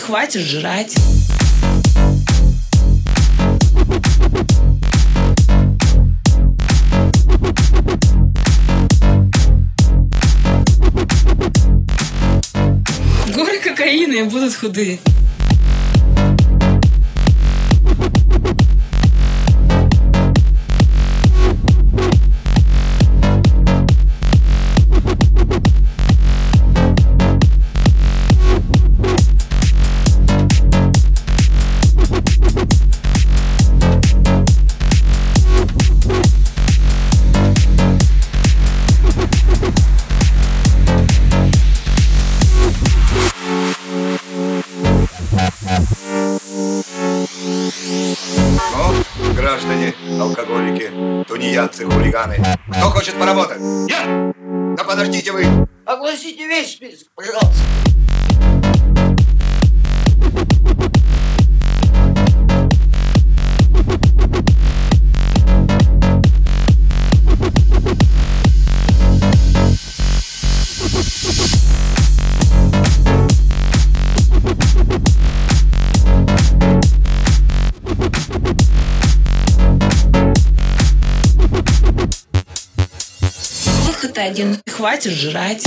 хватит жрать. Горы кокаина и будут худые. Ну, граждане, алкоголики, тунеядцы, хулиганы, кто хочет поработать? Я! Да подождите вы! Огласите весь список, пожалуйста. Выход один. Хватит жрать.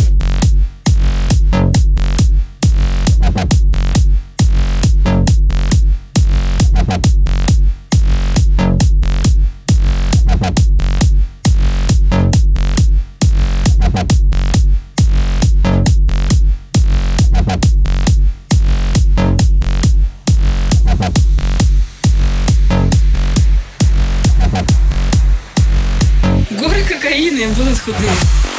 Горы кокаина и будут худые.